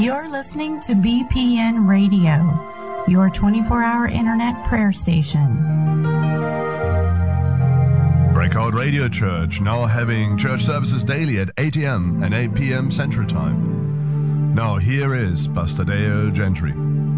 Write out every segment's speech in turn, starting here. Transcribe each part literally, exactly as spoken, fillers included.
You're listening to B P N Radio, your twenty-four hour internet prayer station. Breakout Radio Church, now having church services daily at eight a.m. and eight p.m. Central Time. Now here is Pastor Dale Gentry.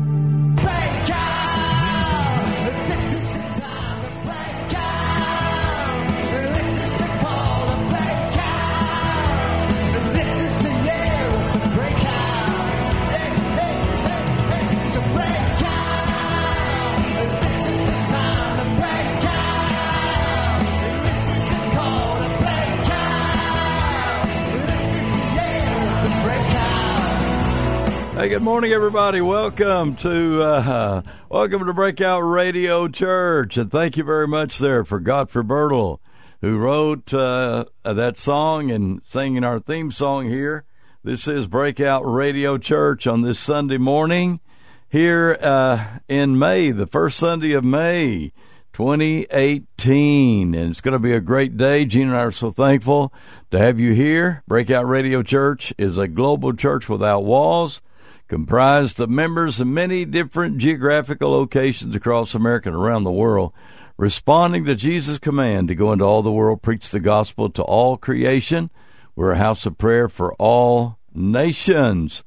Hey, good morning, everybody. Welcome to uh, welcome to Breakout Radio Church, and thank you very much there for Godfrey Bertle, who wrote uh, that song and singing our theme song here. This is Breakout Radio Church on this Sunday morning here uh, in May, the first Sunday of May, twenty eighteen, and it's going to be a great day. Gene and I are so thankful to have you here. Breakout Radio Church is a global church without walls, comprised of members in many different geographical locations across America and around the world, responding to Jesus' command to go into all the world, preach the gospel to all creation. We're a house of prayer for all nations.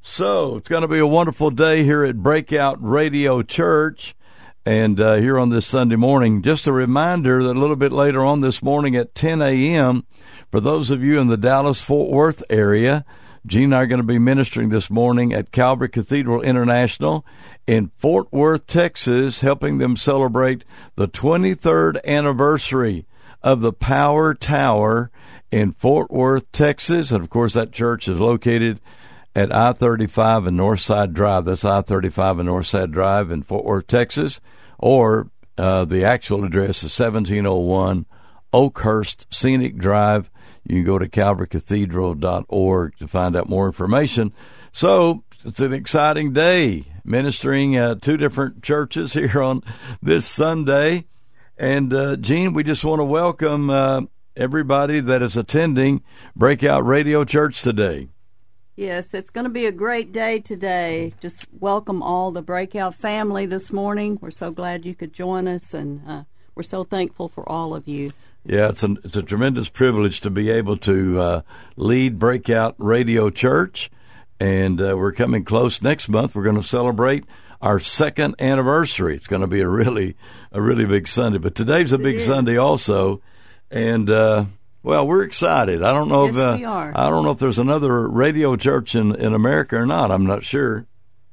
So it's going to be a wonderful day here at Breakout Radio Church, and uh, here on this Sunday morning. Just a reminder that a little bit later on this morning at ten a.m., for those of you in the Dallas-Fort Worth area, Gene and I are going to be ministering this morning at Calvary Cathedral International in Fort Worth, Texas, helping them celebrate the twenty-third anniversary of the Power Tower in Fort Worth, Texas. And, of course, that church is located at I thirty-five and Northside Drive. That's I thirty-five and Northside Drive in Fort Worth, Texas. Or uh, the actual address is seventeen oh one Oakhurst Scenic Drive. You can go to calvary cathedral dot org to find out more information. So it's an exciting day, ministering at two different churches here on this Sunday. And, uh, Gene, we just want to welcome uh, everybody that is attending Breakout Radio Church today. Yes, it's going to be a great day today. Just welcome all the Breakout family this morning. We're so glad you could join us, and uh, we're so thankful for all of you. Yeah, it's a, it's a tremendous privilege to be able to uh, lead Breakout Radio Church, and uh, we're coming close. Next month, we're going to celebrate our second anniversary. It's going to be a really, a really big Sunday, but today's a big Sunday also, and uh, well, we're excited. I don't know yes, if uh, we are. I don't know if there's another radio church in, in America or not. I'm not sure.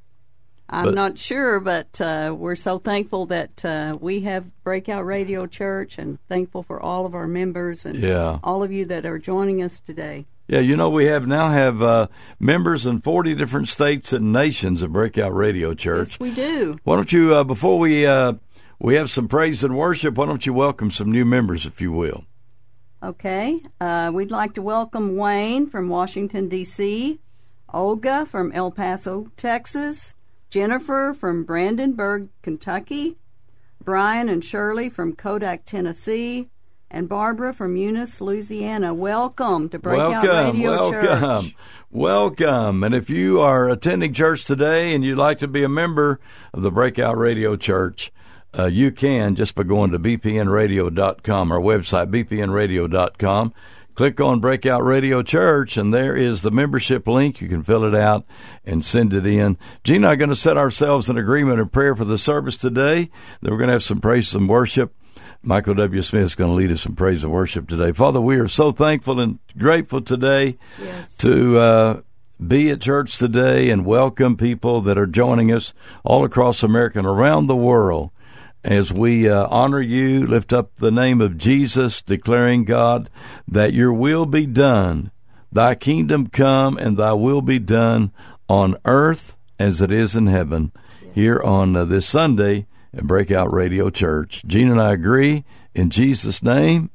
I'm but, not sure, but uh, we're so thankful that uh, we have Breakout Radio Church, and thankful for all of our members and yeah. all of you that are joining us today. Yeah, you know, we have now have uh, members in forty different states and nations of Breakout Radio Church. Yes, we do. Why don't you, uh, before we uh, we have some praise and worship, why don't you welcome some new members, if you will? Okay. Uh, we'd like to welcome Wayne from Washington, D C, Olga from El Paso, Texas, Jennifer from Brandenburg, Kentucky, Brian and Shirley from Kodak, Tennessee, and Barbara from Eunice, Louisiana. Welcome to Breakout welcome, Radio welcome, Church. Welcome. And if you are attending church today and you'd like to be a member of the Breakout Radio Church, uh, you can just by going to b p n radio dot com, our website, b p n radio dot com. Click on Breakout Radio Church, and there is the membership link. You can fill it out and send it in. Gene and I are going to set ourselves in agreement and prayer for the service today. Then we're going to have some praise and worship. Michael W. Smith is going to lead us in praise and worship today. Father, we are so thankful and grateful today yes. to uh, be at church today and welcome people that are joining us all across America and around the world. As we uh, honor you, lift up the name of Jesus, declaring, God, that your will be done, thy kingdom come, and thy will be done on earth as it is in heaven, yes. here on uh, this Sunday at Breakout Radio Church. Gene and I agree, in Jesus' name,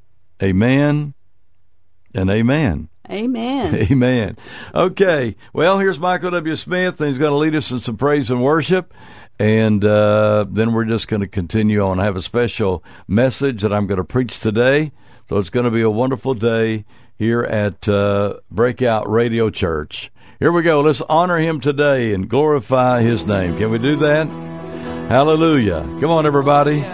amen and amen. Amen. Amen. Okay, well, here's Michael W. Smith, and he's going to lead us in some praise and worship. And uh, then we're just going to continue on. I have a special message that I'm going to preach today. So it's going to be a wonderful day here at uh, Breakout Radio Church. Here we go. Let's honor him today and glorify his name. Can we do that? Hallelujah. Come on, everybody.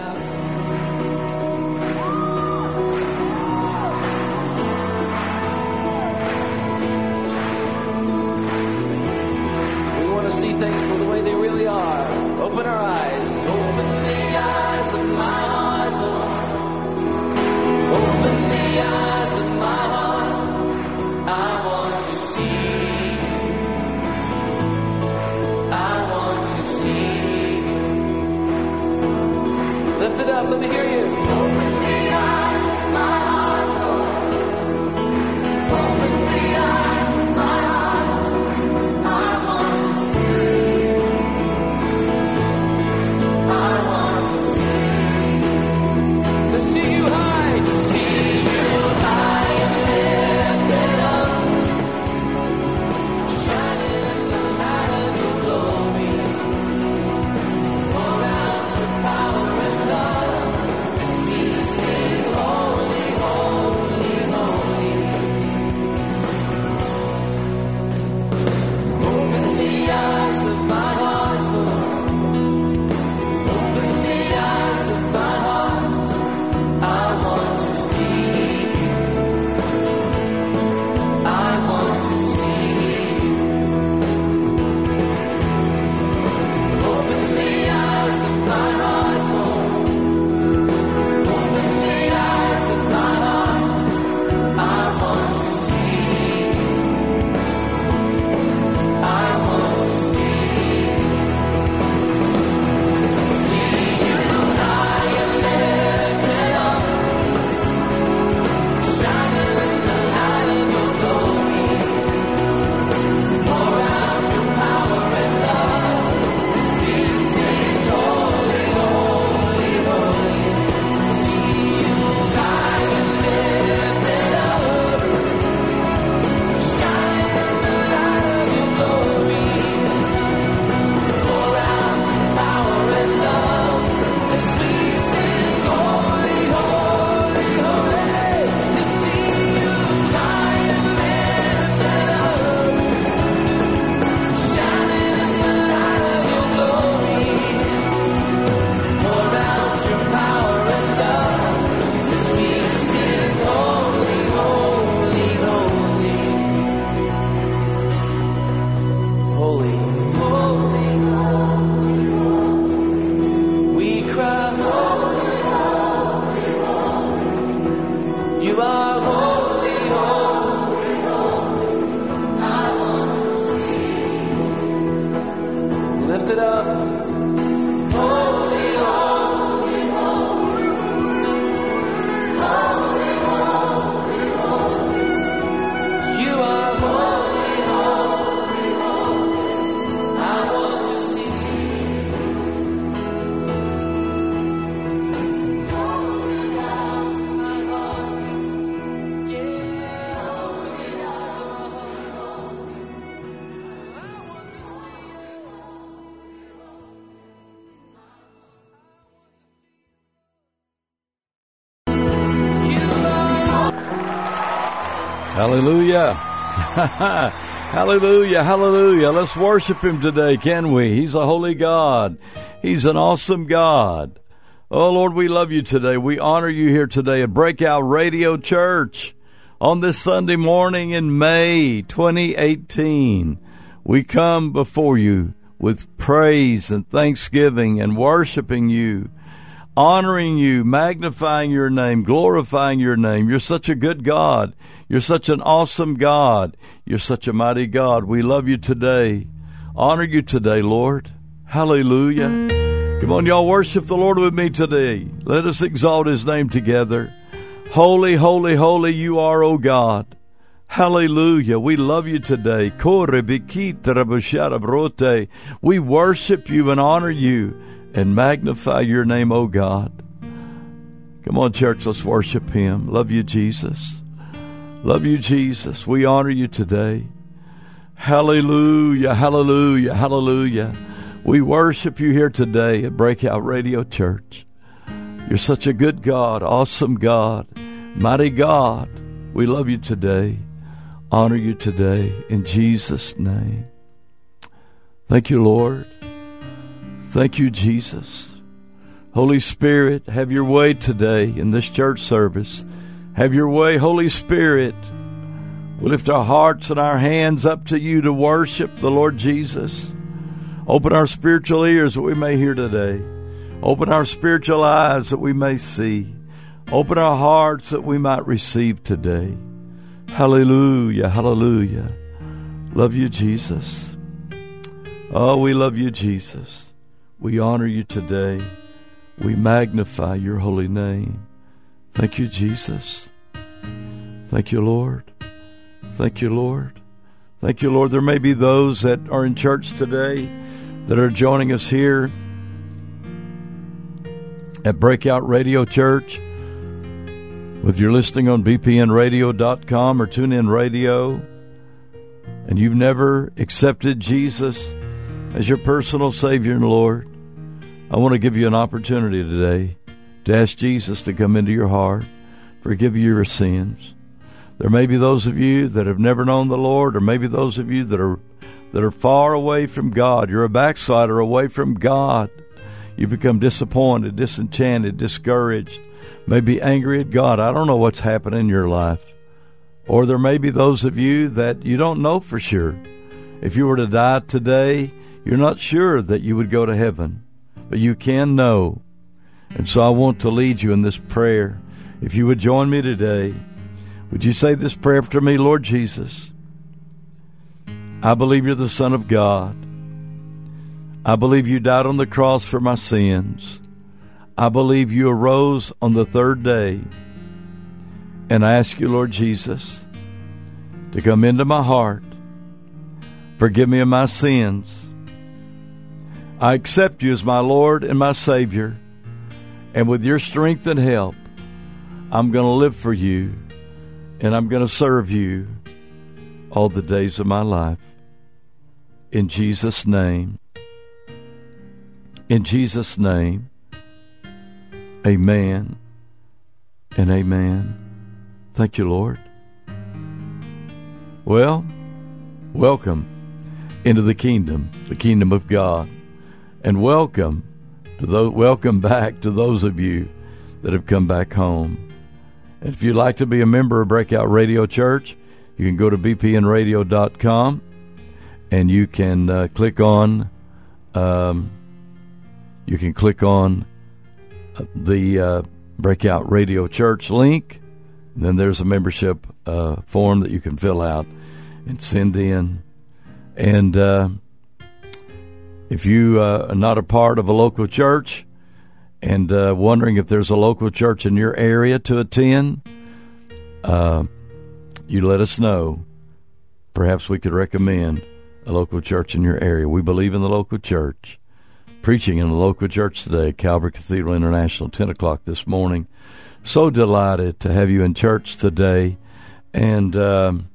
Hallelujah. Hallelujah. Hallelujah. Let's worship him today, can we? He's a holy God. He's an awesome God. Oh, Lord, we love you today. We honor you here today at Breakout Radio Church on this Sunday morning in May twenty eighteen. We come before you with praise and thanksgiving and worshiping you, honoring you, magnifying your name, glorifying your name. You're such a good God. You're such an awesome God. You're such a mighty God. We love you today. Honor you today, Lord. Hallelujah. Come on, y'all, worship the Lord with me today. Let us exalt his name together. Holy, holy, holy you are, O God. Hallelujah. We love you today. We worship you and honor you and magnify your name, O God. Come on, church, let's worship him. Love you, Jesus. Love you, Jesus. We honor you today. Hallelujah, hallelujah, hallelujah. We worship you here today at Breakout Radio Church. You're such a good God, awesome God, mighty God. We love you today. honor you today in Jesus' name. Thank you, Lord. Thank you, Jesus. Holy Spirit, have your way today in this church service. Have your way, Holy Spirit. We lift our hearts and our hands up to you to worship the Lord Jesus. Open our spiritual ears that we may hear today. Open our spiritual eyes that we may see. Open our hearts that we might receive today. Hallelujah, hallelujah. Love you, Jesus. Oh, we love you, Jesus. We honor you today. We magnify your holy name. Thank you, Jesus. Thank you, Lord. Thank you, Lord. Thank you, Lord. There may be those that are in church today that are joining us here at Breakout Radio Church. Whether you're listening on b p n radio dot com or TuneIn Radio, and you've never accepted Jesus as your personal Savior and Lord, I want to give you an opportunity today to ask Jesus to come into your heart, forgive you your sins. There may be those of you that have never known the Lord, or maybe those of you that are that are far away from God. You're a backslider away from God. You become disappointed, disenchanted, discouraged, maybe angry at God. I don't know what's happening in your life. Or there may be those of you that you don't know for sure. If you were to die today, you're not sure that you would go to heaven, but you can know. And so I want to lead you in this prayer. If you would join me today, would you say this prayer after me? Lord Jesus, I believe you're the Son of God. I believe you died on the cross for my sins. I believe you arose on the third day. And I ask you, Lord Jesus, to come into my heart. Forgive me of my sins. I accept you as my Lord and my Savior. And with your strength and help, I'm going to live for you. And I'm going to serve you all the days of my life. In Jesus' name. In Jesus' name. Amen and amen. Thank you, Lord. Well, welcome into the kingdom, the kingdom of God. And welcome to those, welcome back to those of you that have come back home. And if you'd like to be a member of Breakout Radio Church, you can go to b p n radio dot com and you can uh, click on um, you can click on the uh, Breakout Radio Church link. And then there's a membership uh, form that you can fill out and send in. And uh, if you uh, are not a part of a local church and uh, wondering if there's a local church in your area to attend, uh, you let us know. Perhaps we could recommend a local church in your area. We believe in the local church. Preaching in the local church today, Calvary Cathedral International, ten o'clock this morning. So delighted to have you in church today. And um,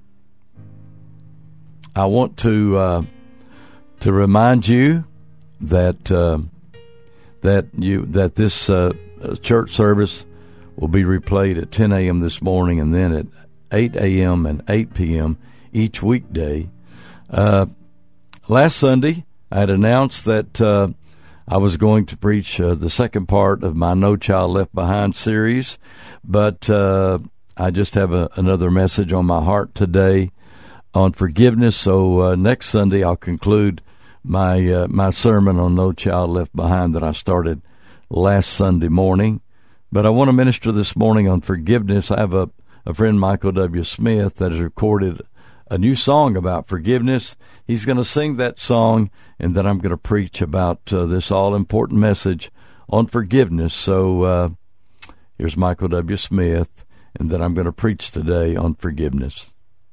I want to uh, to remind you that uh, that you that this uh, church service will be replayed at ten a.m. this morning, and then at eight a.m. and eight p.m. each weekday. Uh, last Sunday, I had announced that uh, I was going to preach uh, the second part of my No Child Left Behind series, but uh, I just have a, another message on my heart today on forgiveness. So uh, next Sunday I'll conclude my uh, my sermon on No Child Left Behind that I started last Sunday morning. But I want to minister this morning on forgiveness. I have a, a friend, Michael W. Smith, that has recorded a new song about forgiveness. He's going to sing that song, and then I'm going to preach about uh, this all-important message on forgiveness. So uh, here's Michael W. Smith, and then I'm going to preach today on forgiveness.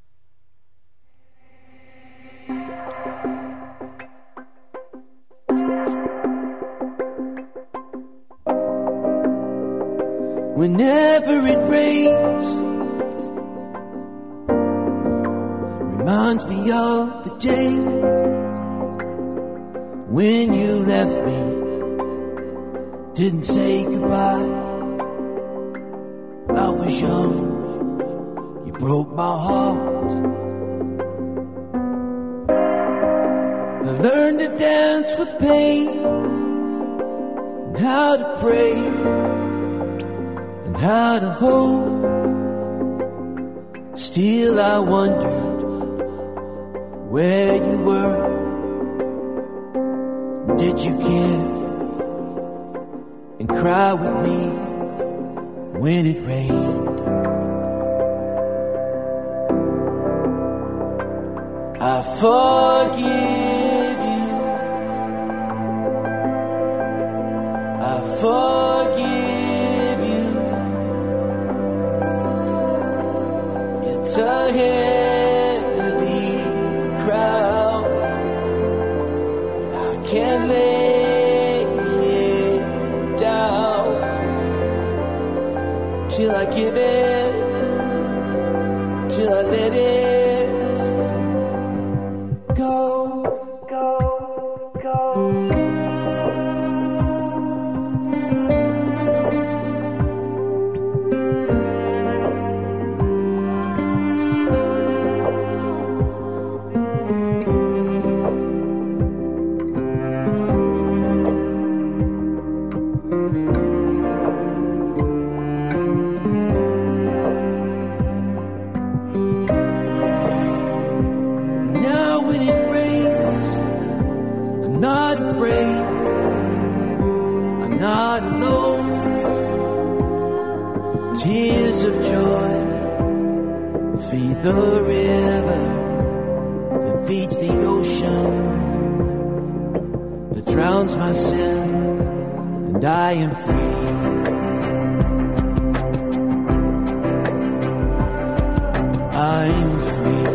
Whenever it rains, reminds me of the day when you left me, didn't say goodbye. I was young, you broke my heart. I learned to dance with pain, and how to pray, and how to hope. Still I wondered where you were. Did you care and cry with me when it rained? I forgive you, I forgive you. It's a heavy crowd, but I can't lay it down till I give it, till I let it go, go, go. Tears of joy feed the river that feeds the ocean, that drowns my sin, and I am free. I'm free.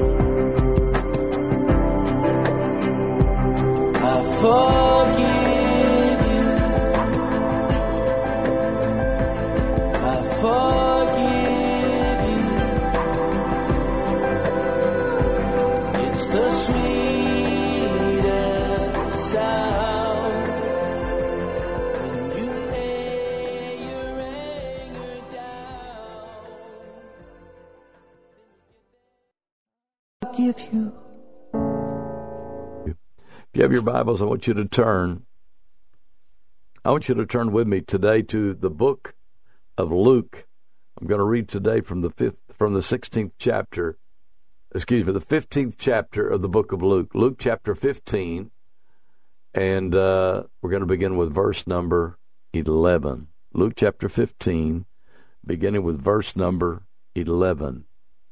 I forgive you. I forgive you. It's the sweetest sound when you lay your anger down. Forgive you. If you have your Bibles, I want you to turn. I want you to turn with me today to the book of Luke. I'm going to read today from the fifth, from the sixteenth chapter, excuse me, the fifteenth chapter of the book of Luke. Luke chapter fifteen, and uh, we're going to begin with verse number eleven. Luke chapter fifteen, beginning with verse number eleven.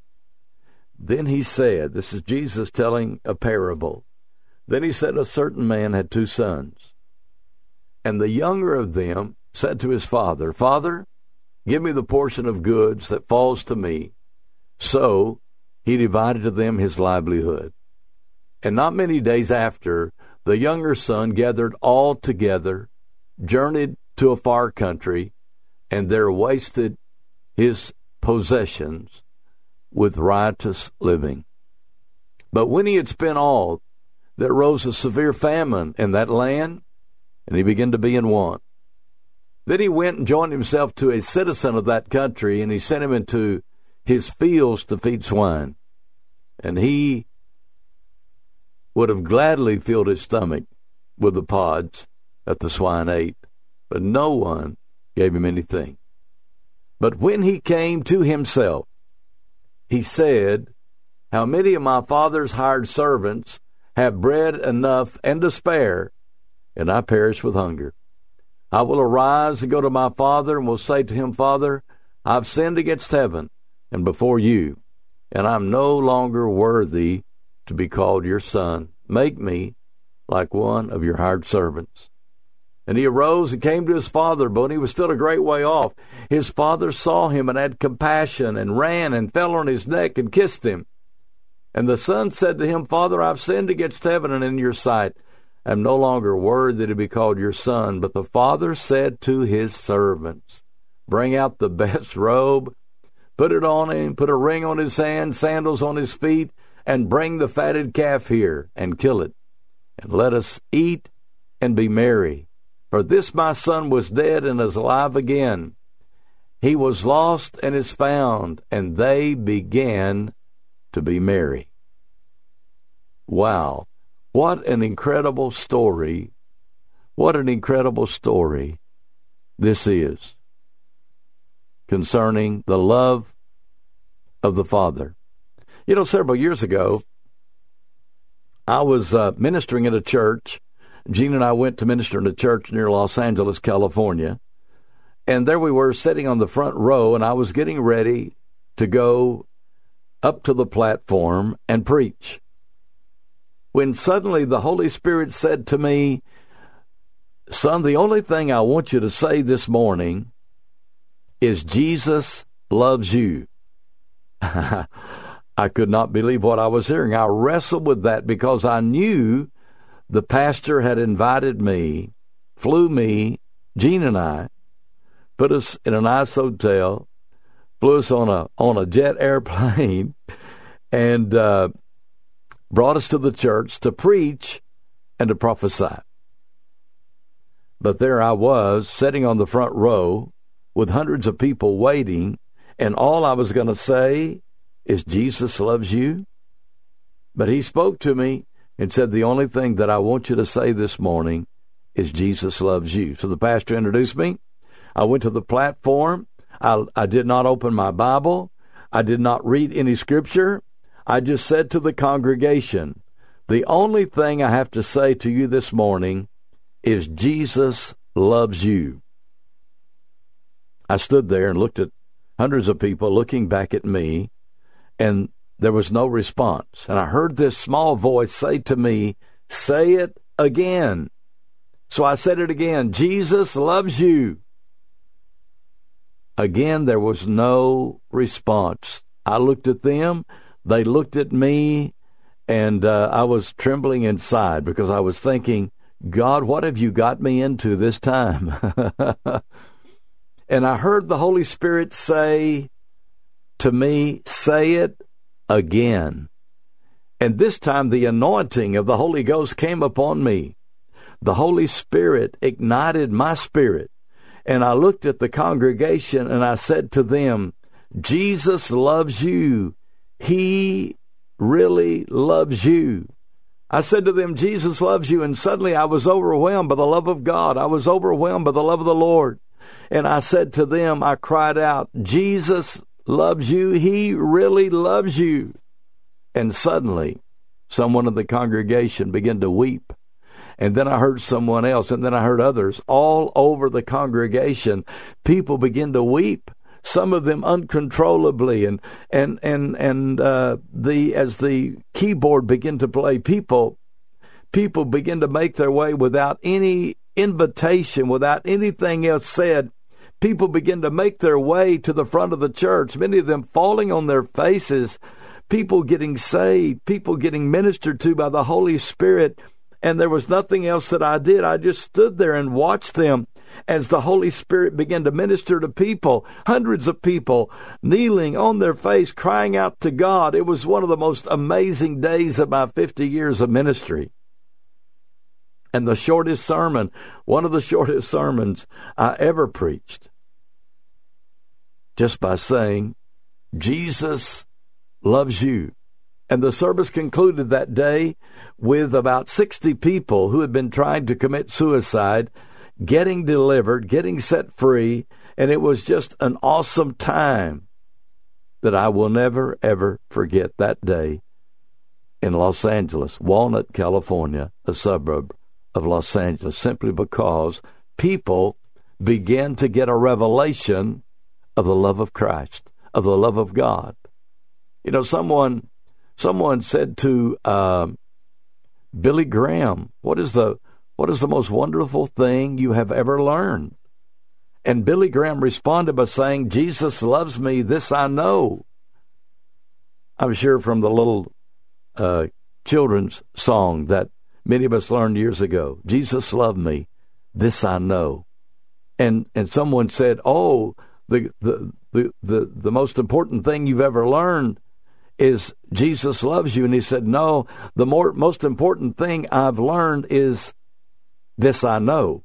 Then he said, this is Jesus telling a parable. Then he said, a certain man had two sons, and the younger of them said to his father, Father, give me the portion of goods that falls to me. So he divided to them his livelihood. And not many days after, the younger son gathered all together, journeyed to a far country, and there wasted his possessions with riotous living. But when he had spent all, there rose a severe famine in that land, and he began to be in want. Then he went and joined himself to a citizen of that country, and he sent him into his fields to feed swine. And he would have gladly filled his stomach with the pods that the swine ate, but no one gave him anything. But when he came to himself, he said, how many of my father's hired servants have bread enough and to spare, and I perish with hunger. I will arise and go to my father, and will say to him, Father, I've sinned against heaven and before you, and I'm no longer worthy to be called your son. Make me like one of your hired servants. And he arose and came to his father, but when he was still a great way off, his father saw him and had compassion, and ran and fell on his neck and kissed him. And the son said to him, Father, I've sinned against heaven and in your sight. I am no longer worthy to be called your son. But the father said to his servants, bring out the best robe, put it on him, put a ring on his hand, sandals on his feet, and bring the fatted calf here and kill it. And let us eat and be merry. For this my son was dead and is alive again. He was lost and is found. And they began to be merry. Wow. What an incredible story. What an incredible story this is concerning the love of the Father. You know, several years ago, I was uh, ministering at a church. Gene and I went to minister in a church near Los Angeles, California. And there we were sitting on the front row, and I was getting ready to go up to the platform and preach, when suddenly the Holy Spirit said to me, "Son, the only thing I want you to say this morning is Jesus loves you." I could not believe what I was hearing. I wrestled with that because I knew the pastor had invited me, flew me, Gene and I, put us in a nice hotel, flew us on a on a jet airplane, and uh, brought us to the church to preach and to prophesy. But there I was, sitting on the front row with hundreds of people waiting, and all I was going to say is, "Jesus loves you." But he spoke to me and said, "The only thing that I want you to say this morning is Jesus loves you." So the pastor introduced me. I went to the platform. I, I did not open my Bible. I did not read any scripture. I just said to the congregation, "The only thing I have to say to you this morning is Jesus loves you." I stood there and looked at hundreds of people looking back at me, and there was no response. And I heard this small voice say to me, "Say it again." So I said it again, "Jesus loves you." Again, there was no response. I looked at them, they looked at me, and uh, I was trembling inside because I was thinking, "God, what have you got me into this time?" And I heard the Holy Spirit say to me, "Say it again." And this time the anointing of the Holy Ghost came upon me. The Holy Spirit ignited my spirit. And I looked at the congregation and I said to them, "Jesus loves you. He really loves you." I said to them, "Jesus loves you." And suddenly I was overwhelmed by the love of God. I was overwhelmed by the love of the Lord. And I said to them, I cried out, "Jesus loves you. He really loves you." And suddenly someone in the congregation began to weep. And then I heard someone else, and then I heard others all over the congregation. People begin to weep, some of them uncontrollably, and and and and uh, the as the keyboard began to play, people people begin to make their way without any invitation, without anything else said. People begin to make their way to the front of the church, many of them falling on their faces, people getting saved, people getting ministered to by the Holy Spirit. And there was nothing else that I did. I just stood there and watched them as the Holy Spirit began to minister to people, hundreds of people kneeling on their face, crying out to God. It was one of the most amazing days of my fifty years of ministry. And the shortest sermon, one of the shortest sermons I ever preached, just by saying, "Jesus loves you." And the service concluded that day with about sixty people who had been trying to commit suicide, getting delivered, getting set free. And it was just an awesome time that I will never, ever forget that day in Los Angeles, Walnut, California, a suburb of Los Angeles, simply because people began to get a revelation of the love of Christ, of the love of God. You know, someone someone said to uh, Billy Graham, what is the what is the most wonderful thing you have ever learned? And Billy Graham responded by saying, "Jesus loves me, this I know." I'm sure from the little uh, children's song that many of us learned years ago, "Jesus loved me, this I know." And and someone said, "Oh, the the the the, the most important thing you've ever learned is Jesus loves you." And he said, "No, the more most important thing I've learned is this I know.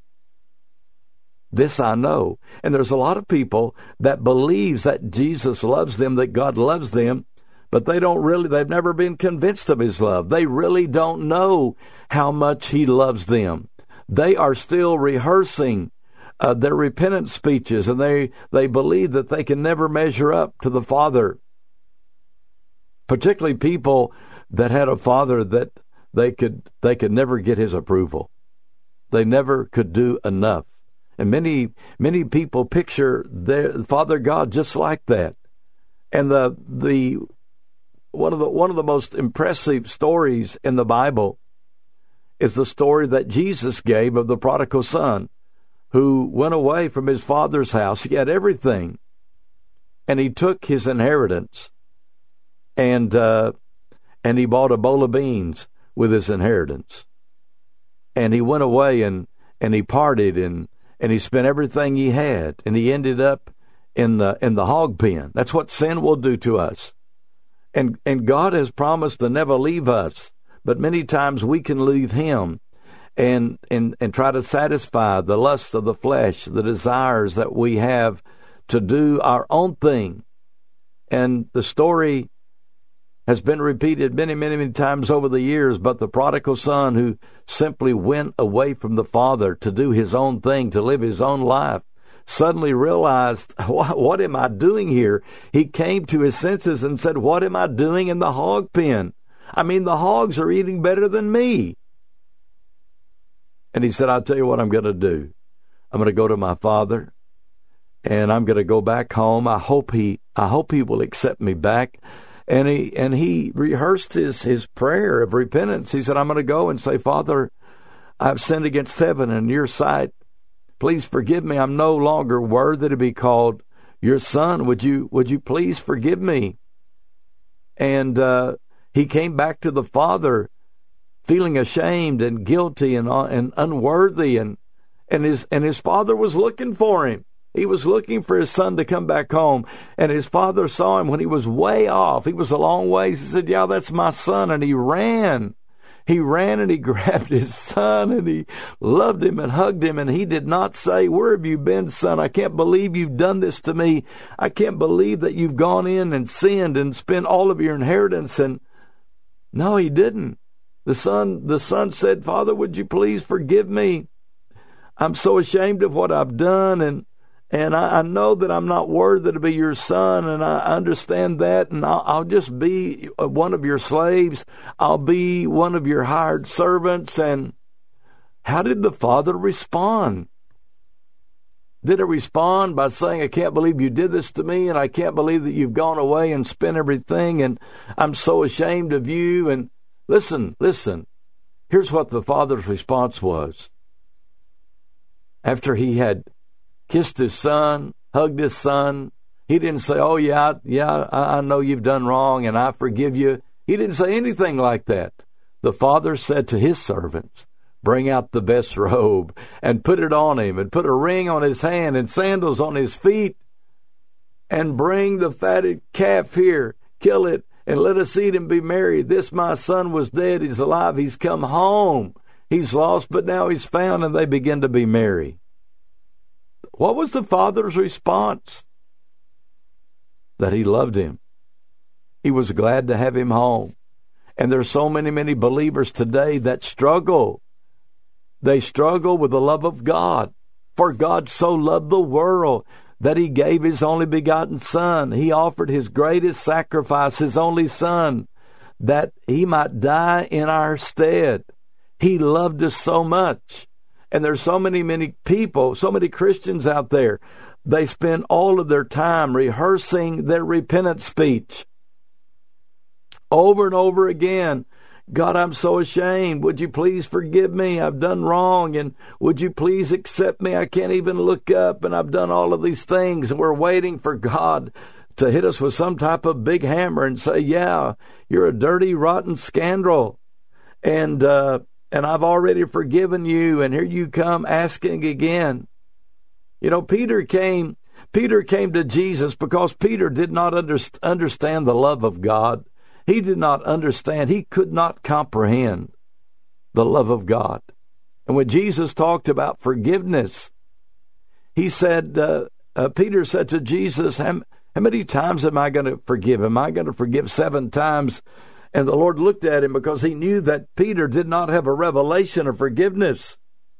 This I know." And there's a lot of people that believes that Jesus loves them, that God loves them, but they don't really, they've never been convinced of his love. They really don't know how much he loves them. They are still rehearsing uh, their repentance speeches, and they, they believe that they can never measure up to the Father. Particularly people that had a father that they could they could never get his approval. They never could do enough. And many many people picture their Father God just like that. And the the one of the one of the most impressive stories in the Bible is the story that Jesus gave of the prodigal son who went away from his father's house. He had everything, and he took his inheritance, and uh, and he bought a bowl of beans with his inheritance. And he went away and, and he partied and, and he spent everything he had, and he ended up in the in the hog pen. That's what sin will do to us. And and God has promised to never leave us, but many times we can leave him and and, and try to satisfy the lusts of the flesh, the desires that we have to do our own thing. And the story has been repeated many, many, many times over the years, but the prodigal son who simply went away from the father to do his own thing, to live his own life, suddenly realized, what, what am I doing here? He came to his senses and said, what am I doing in the hog pen? I mean, the hogs are eating better than me. And he said, I'll tell you what I'm going to do. I'm going to go to my father, and I'm going to go back home. I hope he, I hope he will accept me back. And he and he rehearsed his, his prayer of repentance. He said, I'm going to go and say, Father, I've sinned against heaven and your sight. Please forgive me. I'm no longer worthy to be called your son. Would you would you please forgive me? And uh, he came back to the Father feeling ashamed and guilty and uh, and unworthy. And, and, his, and his father was looking for him. He was looking for his son to come back home, and his father saw him when he was way off. He was a long ways. He said, yeah, that's my son, and he ran. He ran and he grabbed his son, and he loved him and hugged him, and he did not say, where have you been, son? I can't believe you've done this to me. I can't believe that you've gone in and sinned and spent all of your inheritance. And no, he didn't. The son, the son said, Father, would you please forgive me? I'm so ashamed of what I've done, and And I, I know that I'm not worthy to be your son, and I understand that, and I'll, I'll just be one of your slaves. I'll be one of your hired servants. And how did the father respond? Did he respond by saying, I can't believe you did this to me, and I can't believe that you've gone away and spent everything, and I'm so ashamed of you? And listen, listen, here's what the father's response was. After he had kissed his son, hugged his son, he didn't say, oh, yeah, yeah, I, I know you've done wrong and I forgive you. He didn't say anything like that. The father said to his servants, bring out the best robe and put it on him, and put a ring on his hand and sandals on his feet, and bring the fatted calf here, kill it, and let us eat and be merry. This my son was dead, he's alive, he's come home. He's lost, but now he's found. And they begin to be merry. What was the father's response? That he loved him. He was glad to have him home. And there's so many, many believers today that struggle. They struggle with the love of God. For God so loved the world that he gave his only begotten son. He offered his greatest sacrifice, his only son, that he might die in our stead. He loved us so much. And there's so many, many people, so many Christians out there, they spend all of their time rehearsing their repentance speech over and over again. God, I'm so ashamed. Would you please forgive me? I've done wrong. And would you please accept me? I can't even look up, and I've done all of these things. And we're waiting for God to hit us with some type of big hammer and say, yeah, you're a dirty, rotten scoundrel. And, uh, And I've already forgiven you, and here you come asking again. You know, Peter came, Peter came to Jesus because Peter did not underst- understand the love of God. He did not understand. He could not comprehend the love of God. And when Jesus talked about forgiveness, he said, uh, uh, Peter said to Jesus, how, How many times am I going to forgive? Am I going to forgive seven times? And the Lord looked at him because he knew that Peter did not have a revelation of forgiveness.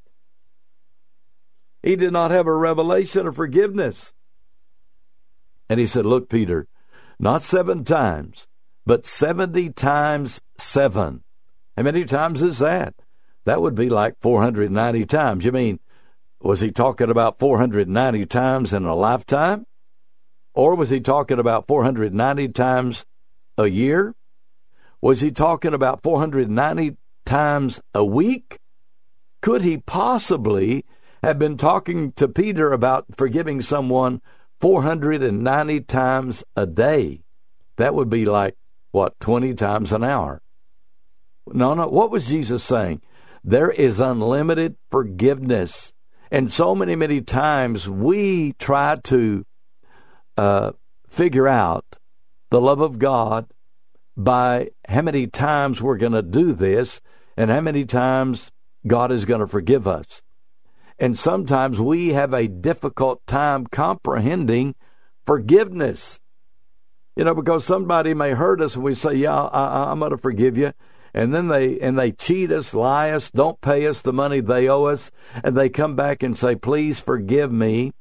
He did not have a revelation of forgiveness. And he said, look, Peter, not seven times, but seventy times seven. How many times is that? That would be like four hundred ninety times. You mean, was he talking about four hundred ninety times in a lifetime? Or was he talking about four hundred ninety times a year? Was he talking about four hundred ninety times a week? Could he possibly have been talking to Peter about forgiving someone four hundred ninety times a day? That would be like, what, twenty times an hour? No, no. What was Jesus saying? There is unlimited forgiveness. And so many, many times we try to uh, figure out the love of God by how many times we're going to do this and how many times God is going to forgive us. And sometimes we have a difficult time comprehending forgiveness. You know, because somebody may hurt us and we say, yeah, I, I'm going to forgive you. And then they and they cheat us, lie us, don't pay us the money they owe us. And they come back and say, please forgive me.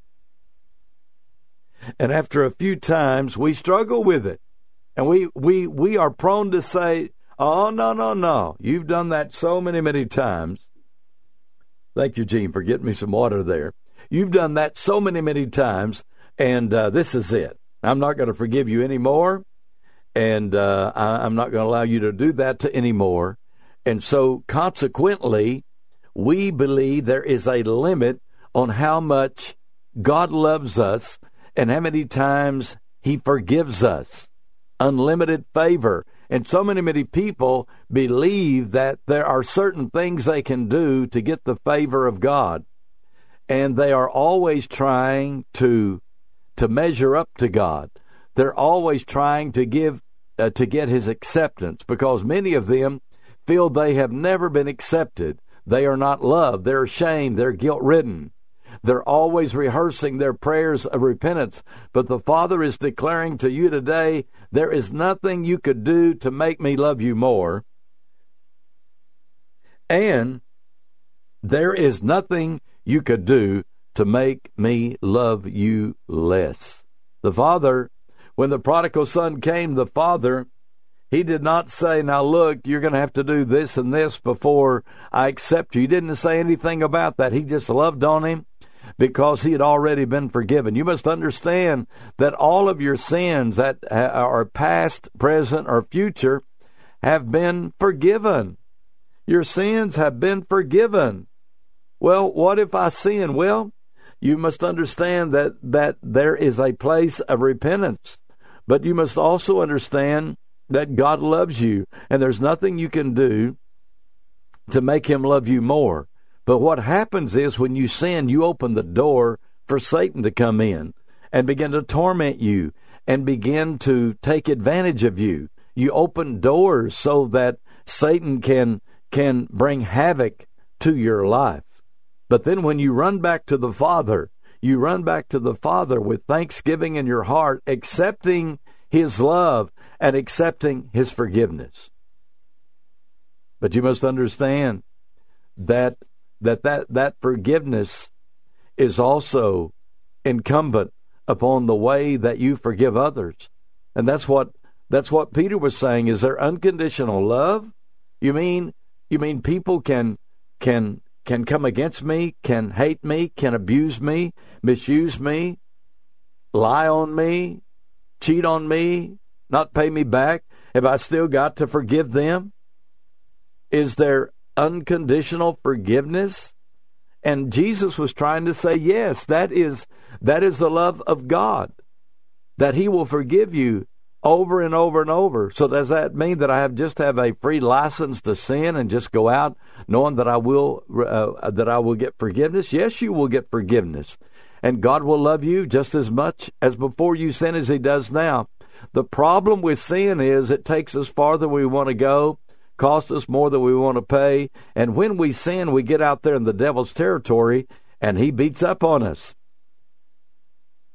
And after a few times, we struggle with it. And we, we, we are prone to say, oh, no, no, no. You've done that so many, many times. Thank you, Gene, for getting me some water there. You've done that so many, many times, and uh, this is it. I'm not going to forgive you anymore, and uh, I, I'm not going to allow you to do that to anymore. And so, consequently, we believe there is a limit on how much God loves us and how many times He forgives us. Unlimited favor. And so many, many people believe that there are certain things they can do to get the favor of God. And they are always trying to to measure up to God. They're always trying to give uh, to get His acceptance, because many of them feel they have never been accepted. They are not loved. They're ashamed. They're guilt-ridden. They're always rehearsing their prayers of repentance. But the Father is declaring to you today, there is nothing you could do to make me love you more. And there is nothing you could do to make me love you less. The Father, when the prodigal son came, the Father, He did not say, now look, you're going to have to do this and this before I accept you. He didn't say anything about that. He just loved on him because he had already been forgiven. You must understand that all of your sins that are past, present, or future have been forgiven. Your sins have been forgiven. Well, what if I sin? Well, you must understand that, that there is a place of repentance. But you must also understand that God loves you, and there's nothing you can do to make Him love you more. But what happens is when you sin, you open the door for Satan to come in and begin to torment you and begin to take advantage of you. You open doors so that Satan can can bring havoc to your life. But then when you run back to the Father, you run back to the Father with thanksgiving in your heart, accepting His love and accepting His forgiveness. But you must understand that that that, that forgiveness is also incumbent upon the way that you forgive others. And that's what that's what Peter was saying. Is there unconditional love? You mean you mean people can can can come against me, can hate me, can abuse me, misuse me, lie on me, cheat on me, not pay me back? Have I still got to forgive them? Is there unconditional forgiveness? And Jesus was trying to say, yes, that is that is the love of God, that He will forgive you over and over and over. So does that mean that I have just have a free license to sin and just go out knowing that I will uh, that I will get forgiveness? Yes, you will get forgiveness, and God will love you just as much as before you sin as He does now. The problem with sin is it takes us farther than we want to go, costs us more than we want to pay, and when we sin, we get out there in the devil's territory, and he beats up on us.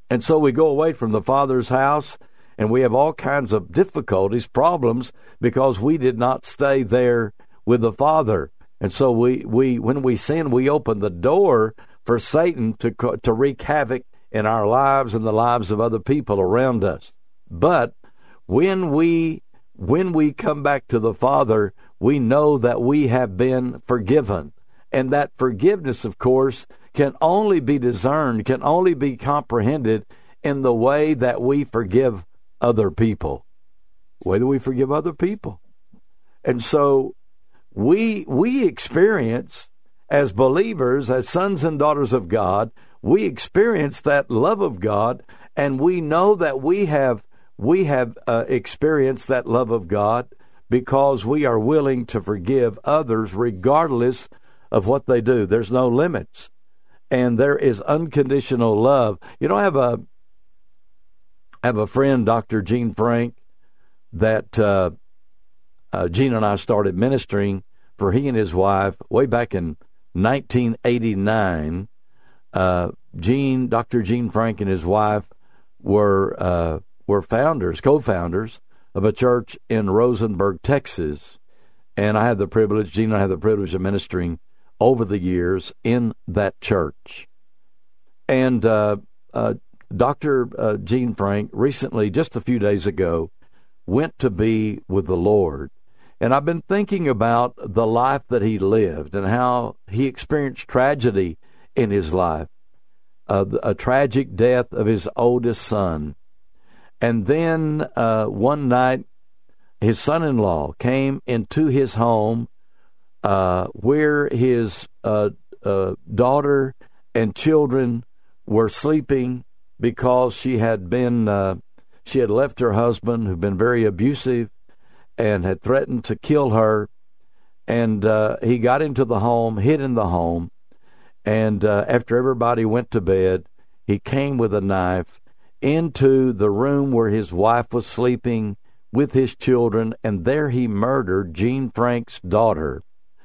And so we go away from the Father's house, and we have all kinds of difficulties, problems, because we did not stay there with the Father. And so we, we when we sin, we open the door for Satan to to wreak havoc in our lives and the lives of other people around us. But when we when we come back to the Father, we know that we have been forgiven. And that forgiveness, of course, can only be discerned, can only be comprehended in the way that we forgive other people. The way that we forgive other people. And so we we experience, as believers, as sons and daughters of God, we experience that love of God, and we know that we have we have uh, experienced that love of God because we are willing to forgive others regardless of what they do. There's no limits, and there is unconditional love. You know, I have a I have a friend, Doctor Gene Frank, that uh, uh, Gene and I started ministering for he and his wife way back in nineteen eighty-nine. Uh, Gene, Doctor Gene Frank, and his wife were uh, were founders, co-founders of a church in Rosenberg, Texas, and I had the privilege, Gene and I had the privilege of ministering over the years in that church. And uh, uh, Doctor Uh, Gene Frank recently, just a few days ago, went to be with the Lord. And I've been thinking about the life that he lived and how he experienced tragedy in his life, uh, a tragic death of his oldest son. And then uh, one night, his son-in-law came into his home uh, where his uh, uh, daughter and children were sleeping because she had been uh, she had left her husband, who'd been very abusive, and had threatened to kill her. And uh, he got into the home, hid in the home, and uh, after everybody went to bed, he came with a knife into the room where his wife was sleeping with his children, and there he murdered Gene Frank's daughter.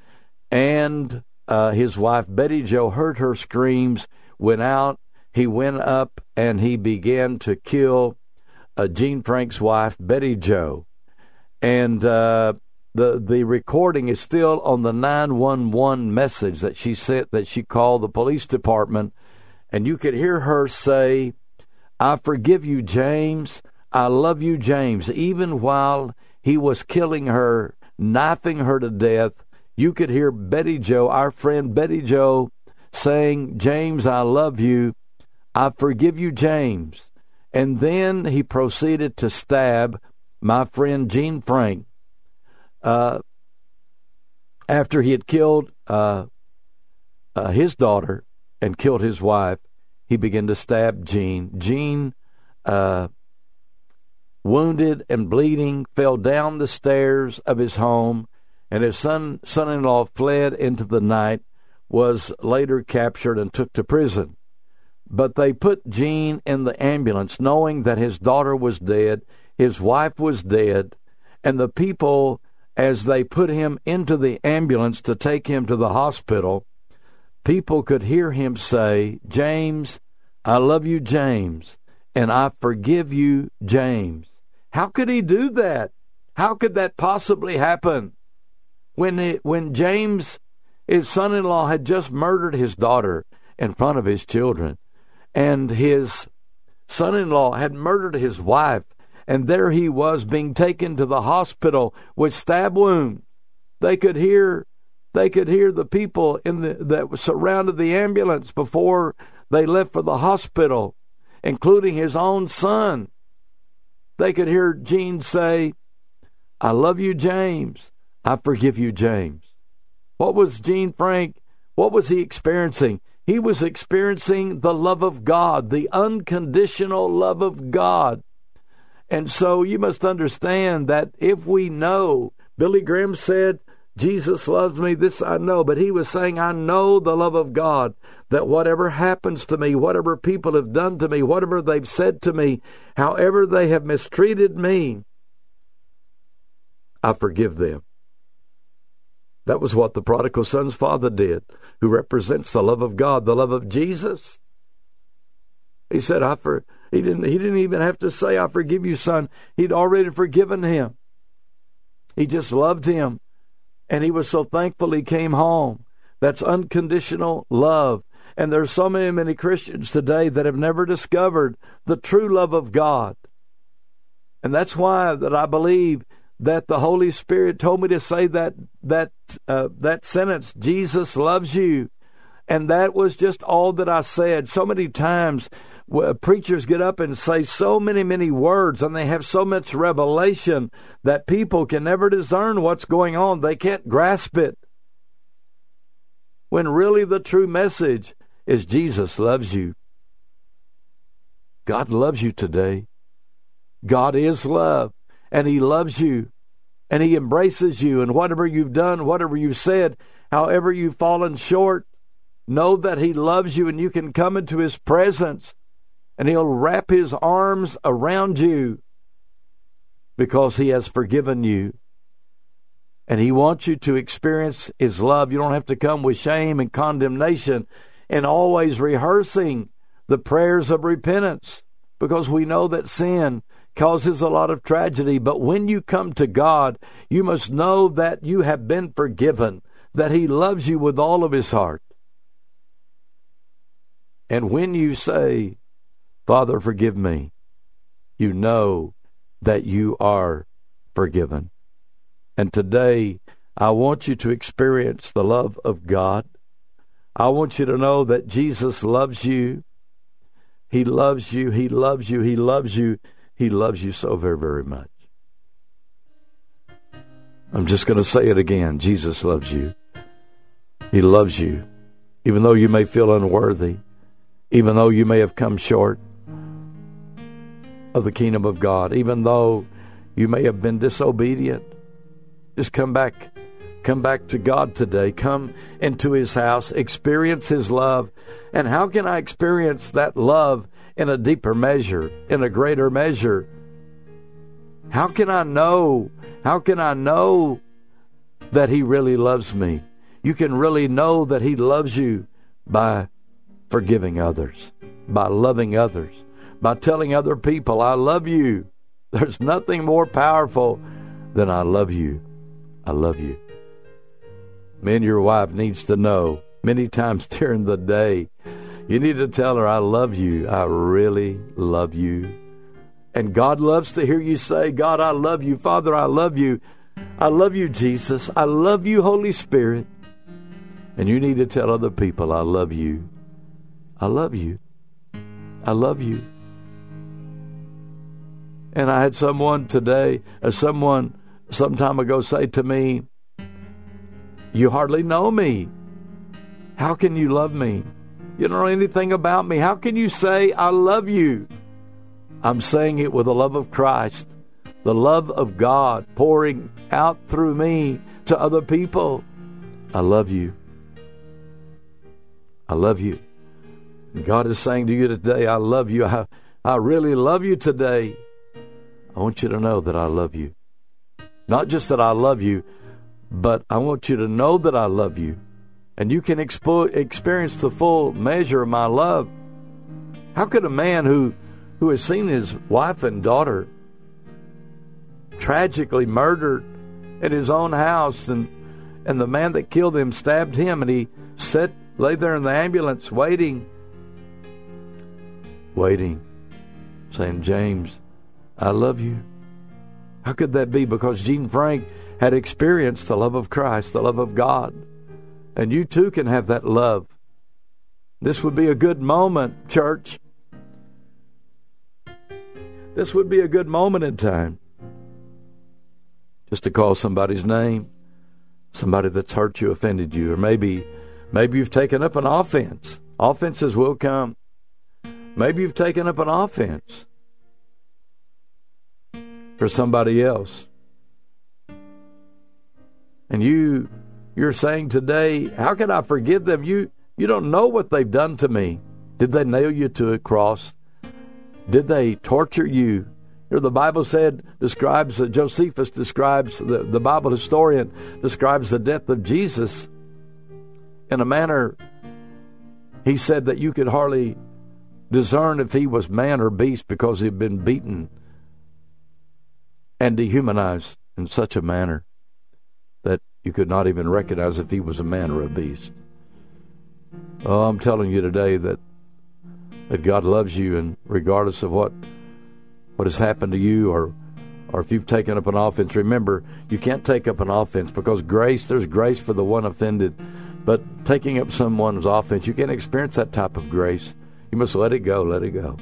And uh, his wife, Betty Jo, heard her screams, went out. He went up and he began to kill uh, Gene Frank's wife, Betty Jo. And uh, the the recording is still on the nine one one message that she sent, that she called the police department. And you could hear her say, "I forgive you, James. I love you, James." Even while he was killing her, knifing her to death, you could hear Betty Jo, our friend Betty Jo, saying, "James, I love you. I forgive you, James." And then he proceeded to stab my friend Gene Frank. Uh, after he had killed uh, uh, his daughter and killed his wife, he began to stab Gene. Gene, uh, wounded and bleeding, fell down the stairs of his home, and his son, son-in-law fled into the night, was later captured and took to prison. But they put Gene in the ambulance, knowing that his daughter was dead, his wife was dead, and the people, as they put him into the ambulance to take him to the hospital, people could hear him say, "James, I love you, James, and I forgive you, James." How could he do that? How could that possibly happen? When it, when James, his son-in-law, had just murdered his daughter in front of his children, and his son-in-law had murdered his wife, and there he was being taken to the hospital with stab wounds. They could hear, they could hear the people in the that surrounded the ambulance before they left for the hospital, including his own son. They could hear Gene say, "I love you, James. I forgive you, James." What was Gene Frank? What was he experiencing? He was experiencing the love of God, the unconditional love of God. And so you must understand that if we know, Billy Graham said, "Jesus loves me, this I know," but he was saying, I know the love of God, that whatever happens to me, whatever people have done to me, whatever they've said to me, however they have mistreated me, I forgive them. That was what the prodigal son's father did, who represents the love of God, the love of Jesus. He said, I for, he didn't, he didn't even have to say, I forgive you, son. He'd already forgiven him. He just loved him. And he was so thankful he came home. That's unconditional love. And there's so many, many Christians today that have never discovered the true love of God. And that's why that I believe that the Holy Spirit told me to say that that uh, that sentence, Jesus loves you. And that was just all that I said. So many times uh, preachers get up and say so many, many words, and they have so much revelation that people can never discern what's going on. They can't grasp it. When really the true message is Jesus loves you. God loves you today. God is love, and He loves you, and He embraces you, and whatever you've done, whatever you've said, however you've fallen short, know that He loves you, and you can come into His presence, and He'll wrap His arms around you because He has forgiven you. And He wants you to experience His love. You don't have to come with shame and condemnation and always rehearsing the prayers of repentance, because we know that sin causes a lot of tragedy. But when you come to God, you must know that you have been forgiven, that He loves you with all of His heart. And when you say, Father, forgive me, you know that you are forgiven. And today, I want you to experience the love of God. I want you to know that Jesus loves you. He loves you. He loves you. He loves you. He loves you so very, very much. I'm just going to say it again. Jesus loves you. He loves you. Even though you may feel unworthy, even though you may have come short of the kingdom of God, even though you may have been disobedient, just come back. Come back to God today. Come into His house. Experience His love. And how can I experience that love in a deeper measure, in a greater measure? How can I know? How can I know that He really loves me? You can really know that He loves you by forgiving others, by loving others, by telling other people, I love you. There's nothing more powerful than I love you. I love you. Man, your wife needs to know many times during the day. You need to tell her, I love you. I really love you. And God loves to hear you say, God, I love you. Father, I love you. I love you, Jesus. I love you, Holy Spirit. And you need to tell other people, I love you. I love you. I love you. And I had someone today, uh, someone some time ago say to me, you hardly know me. How can you love me? You don't know anything about me. How can you say, I love you? I'm saying it with the love of Christ, the love of God pouring out through me to other people. I love you. I love you. And God is saying to you today, I love you. I, I really love you today. I want you to know that I love you. Not just that I love you, but I want you to know that I love you. And you can expo- experience the full measure of my love. How could a man who, who has seen his wife and daughter tragically murdered in his own house, and, and the man that killed him stabbed him, and he sat, lay there in the ambulance waiting, waiting, saying, James, I love you. How could that be? Because Gene Frank had experienced the love of Christ, the love of God. And you too can have that love. This would be a good moment, church. This would be a good moment in time. Just to call somebody's name, somebody that's hurt you, offended you, or maybe, maybe you've taken up an offense. Offenses will come. Maybe you've taken up an offense for somebody else. And you, you're saying today, how can I forgive them? You, you don't know what they've done to me. Did they nail you to a cross? Did they torture you? You know, the Bible said, describes, uh, Josephus describes, the, the Bible historian describes the death of Jesus in a manner, he said that you could hardly discern if he was man or beast because he had been beaten and dehumanized in such a manner that you could not even recognize if he was a man or a beast. Oh, I'm telling you today that that God loves you, and regardless of what what has happened to you, or or if you've taken up an offense, remember, you can't take up an offense because grace, there's grace for the one offended. But taking up someone's offense, you can't experience that type of grace. You must let it go, let it go.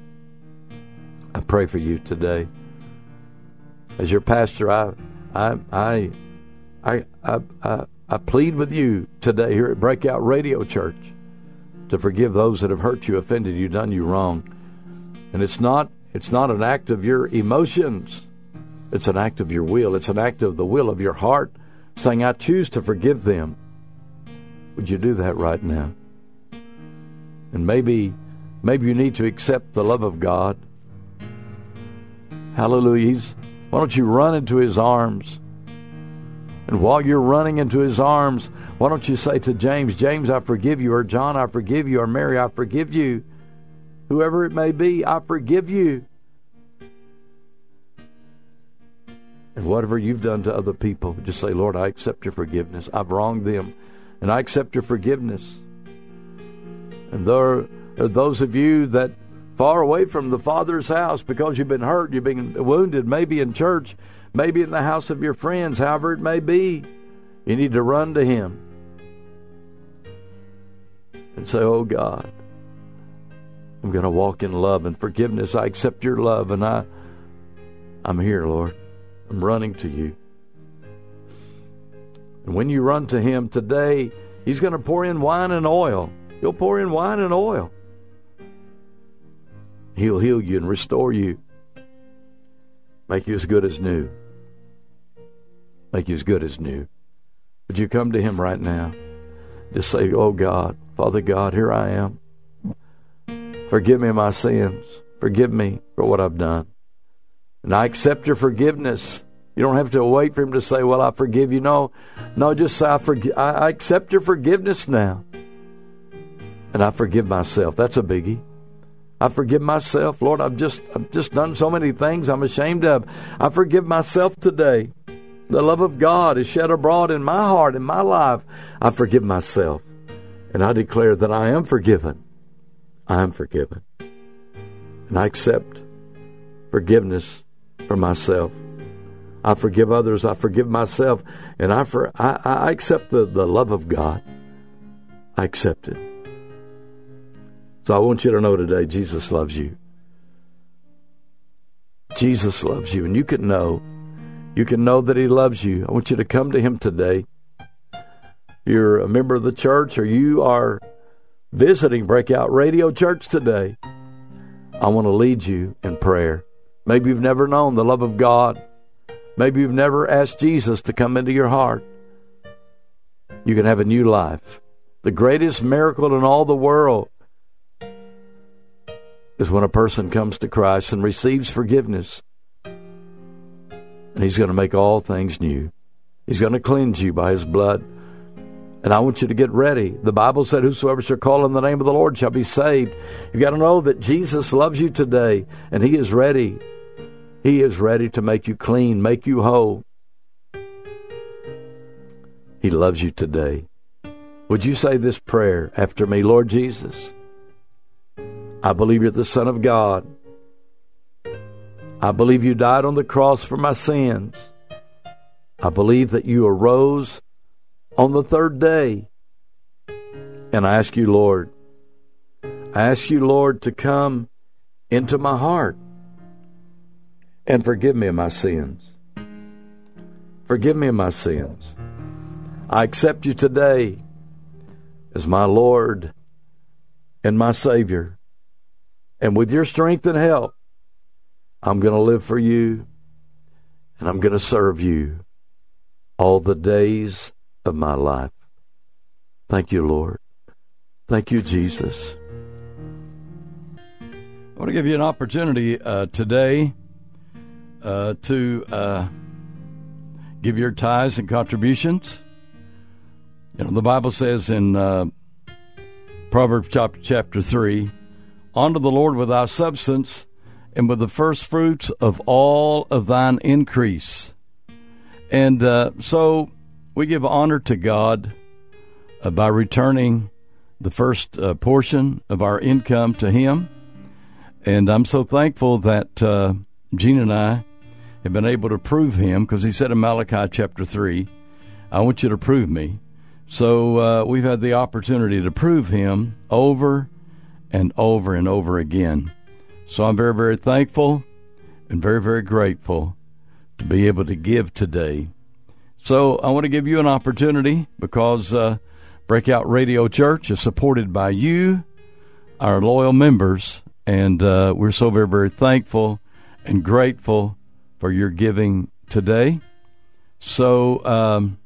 I pray for you today. As your pastor, I I I I I, I, I plead with you today here at Breakout Radio Church to forgive those that have hurt you, offended you, done you wrong. And it's not it's not an act of your emotions. It's an act of your will. It's an act of the will of your heart, saying, I choose to forgive them. Would you do that right now? And maybe maybe you need to accept the love of God. Hallelujah. He's, why don't you run into his arms? And while you're running into his arms, why don't you say to James, James, I forgive you, or John, I forgive you, or Mary, I forgive you. Whoever it may be, I forgive you. And whatever you've done to other people, just say, Lord, I accept your forgiveness. I've wronged them, and I accept your forgiveness. And there are those of you that far away from the Father's house because you've been hurt, you've been wounded, maybe in church, maybe in the house of your friends, however it may be. You need to run to him and say, oh God, I'm going to walk in love and forgiveness. I accept your love, and I, I'm here, Lord. I'm running to you. And when you run to him today, he's going to pour in wine and oil. He'll pour in wine and oil. He'll heal you and restore you. Make you as good as new. Make you as good as new. Would you come to him right now? Just say, oh God, Father God, here I am. Forgive me my sins. Forgive me for what I've done. And I accept your forgiveness. You don't have to wait for him to say, well, I forgive you. No, no, just say, I, forg- I, I accept your forgiveness now. And I forgive myself. That's a biggie. I forgive myself. Lord, I've just I've just done so many things I'm ashamed of. I forgive myself today. The love of God is shed abroad in my heart, in my life. I forgive myself. And I declare that I am forgiven. I am forgiven. And I accept forgiveness for myself. I forgive others. I forgive myself. And I for, I, I accept the, the love of God. I accept it. So I want you to know today, Jesus loves you. Jesus loves you. And you can know. You can know that he loves you. I want you to come to him today. If you're a member of the church or you are visiting Breakout Radio Church today, I want to lead you in prayer. Maybe you've never known the love of God. Maybe you've never asked Jesus to come into your heart. You can have a new life. The greatest miracle in all the world is when a person comes to Christ and receives forgiveness. And he's going to make all things new. He's going to cleanse you by his blood. And I want you to get ready. The Bible said, whosoever shall call on the name of the Lord shall be saved. You've got to know that Jesus loves you today, and he is ready. He is ready to make you clean, make you whole. He loves you today. Would you say this prayer after me? Lord Jesus, I believe you're the Son of God. I believe you died on the cross for my sins. I believe that you arose on the third day. And I ask you, Lord, I ask you, Lord, to come into my heart and forgive me of my sins. Forgive me of my sins. I accept you today as my Lord and my Savior. And with your strength and help, I'm going to live for you, and I'm going to serve you all the days of my life. Thank you, Lord. Thank you, Jesus. I want to give you an opportunity uh, today uh, to uh, give your tithes and contributions. You know, the Bible says in uh, Proverbs chapter, chapter three, unto the Lord with thy substance, and with the first fruits of all of thine increase. And uh, so we give honor to God uh, by returning the first uh, portion of our income to Him. And I'm so thankful that uh, Gene and I have been able to prove Him, because He said in Malachi chapter three, I want you to prove me. So uh, we've had the opportunity to prove Him over and over and over again. So I'm very, very thankful and very, very grateful to be able to give today. So I want to give you an opportunity, because uh, Breakout Radio Church is supported by you, our loyal members, and uh, we're so very, very thankful and grateful for your giving today. So um,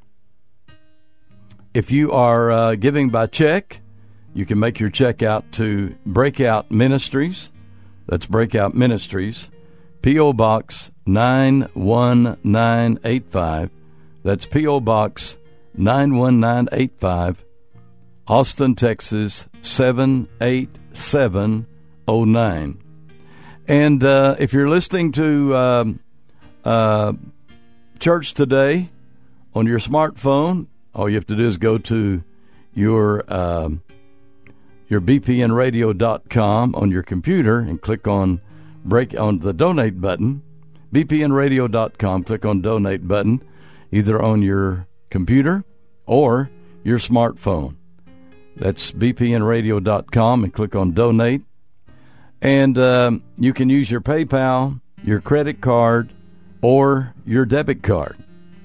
if you are uh, giving by check, you can make your check out to Breakout Ministries. That's Breakout Ministries, P O. Box nine one nine eight five. That's P O. Box nine one nine eight five, Austin, Texas seven eight seven oh nine. And uh, if you're listening to um, uh, church today on your smartphone, all you have to do is go to your um, your B P N radio dot com on your computer and click on break on the donate button. B P N radio dot com, click on donate button, either on your computer or your smartphone. That's B P N radio dot com, and click on donate. And um, you can use your PayPal, your credit card, or your debit card.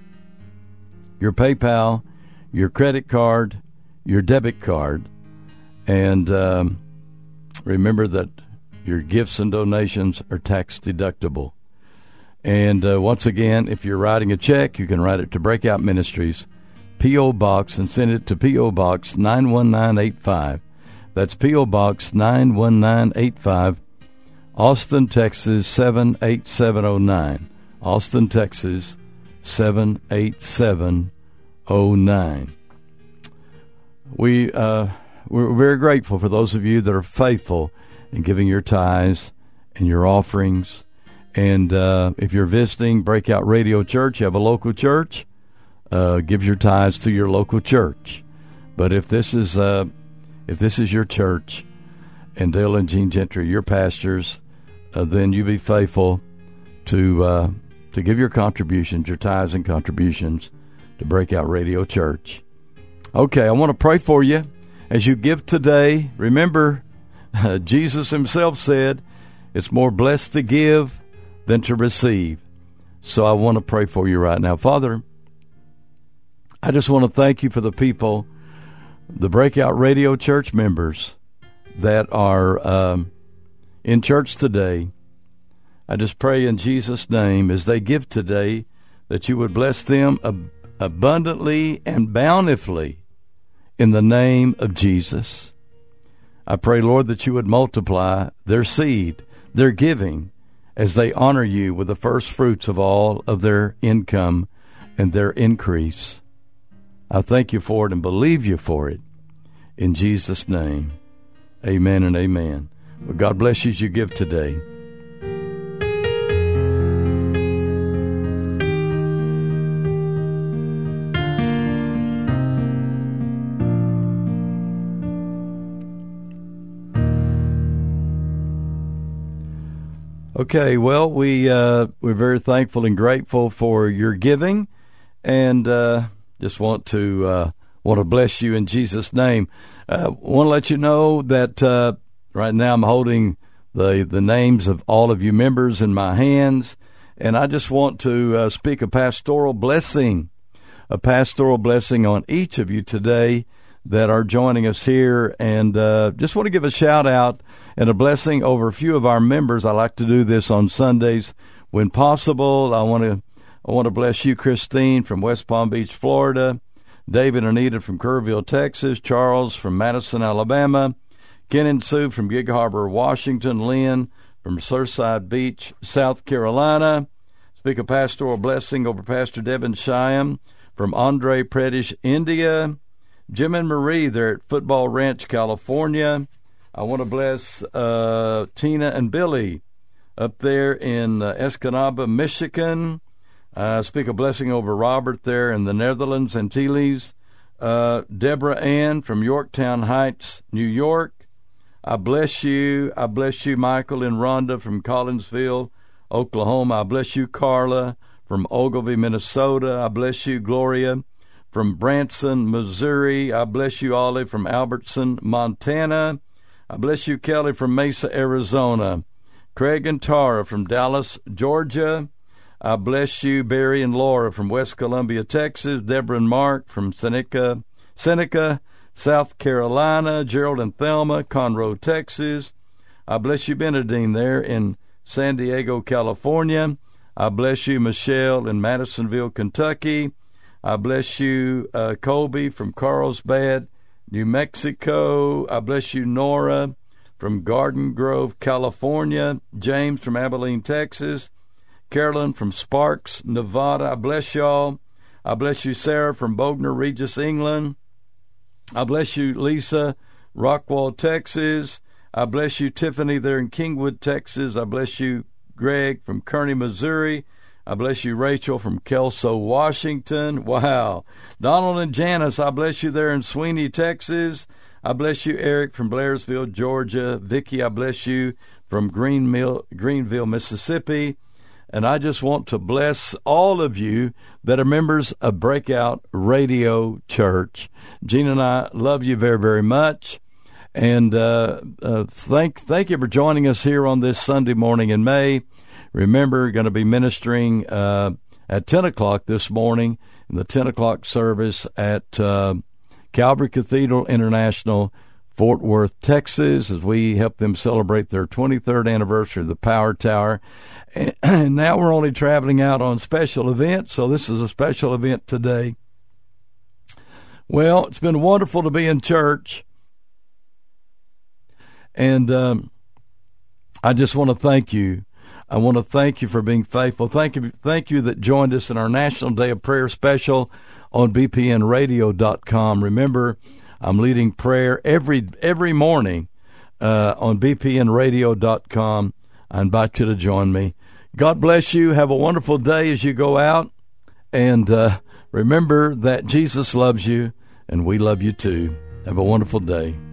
Your PayPal, your credit card, your debit card. And um, remember that your gifts and donations are tax deductible. And uh, once again, if you're writing a check, you can write it to Breakout Ministries, P O. Box, and send it to P O. Box nine one nine eight five. That's P O. Box nine one nine eight five, Austin, Texas seven eight seven oh nine. Austin, Texas seven eight seven oh nine. We... Uh, We're very grateful for those of you that are faithful in giving your tithes and your offerings. And uh, if you're visiting Breakout Radio Church, you have a local church, uh, give your tithes to your local church. But if this is uh, if this is your church, and Dale and Gene Gentry, your pastors, uh, then you be faithful to uh, to give your contributions, your tithes and contributions to Breakout Radio Church. Okay, I want to pray for you. As you give today, remember, uh, Jesus Himself said, it's more blessed to give than to receive. So I want to pray for you right now. Father, I just want to thank you for the people, the Breakout Radio Church members that are um, in church today. I just pray in Jesus' name, as they give today, that you would bless them ab- abundantly and bountifully. In the name of Jesus, I pray, Lord, that you would multiply their seed, their giving, as they honor you with the first fruits of all of their income and their increase. I thank you for it and believe you for it. In Jesus' name, amen and amen. Well, God bless you as you give today. Okay, well, we, uh, we're very thankful and grateful for your giving, and uh, just want to uh, want to bless you in Jesus' name. Uh, want to let you know that uh, right now I'm holding the, the names of all of you members in my hands, and I just want to uh, speak a pastoral blessing, a pastoral blessing on each of you today that are joining us here, and uh, just want to give a shout-out and a blessing over a few of our members. I like to do this on Sundays when possible. I want to I want to bless you, Christine from West Palm Beach, Florida, David and Anita from Kerrville, Texas, Charles from Madison, Alabama, Ken and Sue from Gig Harbor, Washington, Lynn from Surfside Beach, South Carolina. Speak a pastoral blessing over Pastor Devin Shyam from Andre Pradesh, India, Jim and Marie there at Football Ranch, California. I want to bless uh, Tina and Billy up there in uh, Escanaba, Michigan. Uh, speak a blessing over Robert there in the Netherlands, Antilles. Uh, Deborah Ann from Yorktown Heights, New York. I bless you. I bless you, Michael and Rhonda from Collinsville, Oklahoma. I bless you, Carla from Ogilvie, Minnesota. I bless you, Gloria from Branson, Missouri. I bless you, Olive from Albertson, Montana. I bless you, Kelly from Mesa, Arizona. Craig and Tara from Dallas, Georgia. I bless you, Barry and Laura from West Columbia, Texas. Deborah and Mark from Seneca, Seneca, South Carolina. Gerald and Thelma, Conroe, Texas. I bless you, Benedine, there in San Diego, California. I bless you, Michelle in Madisonville, Kentucky. I bless you, uh, Colby from Carlsbad, New Mexico. I bless you, Nora from Garden Grove, California. James from Abilene, Texas. Carolyn from Sparks, Nevada. I bless y'all. I bless you, Sarah from Bognor Regis, England. I bless you, Lisa, Rockwall, Texas. I bless you, Tiffany, there in Kingwood, Texas. I bless you, Greg from Kearney, Missouri. I bless you, Rachel from Kelso, Washington. Wow. Donald and Janice, I bless you there in Sweeney, Texas. I bless you, Eric from Blairsville, Georgia. Vicki, I bless you from Greenville, Greenville, Mississippi. And I just want to bless all of you that are members of Breakout Radio Church. Gina and I love you very, very much. And uh, uh, thank thank you for joining us here on this Sunday morning in May. Remember, we're going to be ministering uh, at ten o'clock this morning in the ten o'clock service at uh, Calvary Cathedral International, Fort Worth, Texas, as we help them celebrate their twenty-third anniversary of the Power Tower. And now we're only traveling out on special events, so this is a special event today. Well, it's been wonderful to be in church. And um, I just want to thank you. I want to thank you for being faithful. Thank you, thank you that joined us in our National Day of Prayer special on B P N radio dot com. Remember, I'm leading prayer every every morning uh, on B P N radio dot com. I invite you to join me. God bless you. Have a wonderful day as you go out. And uh, remember that Jesus loves you, and we love you too. Have a wonderful day.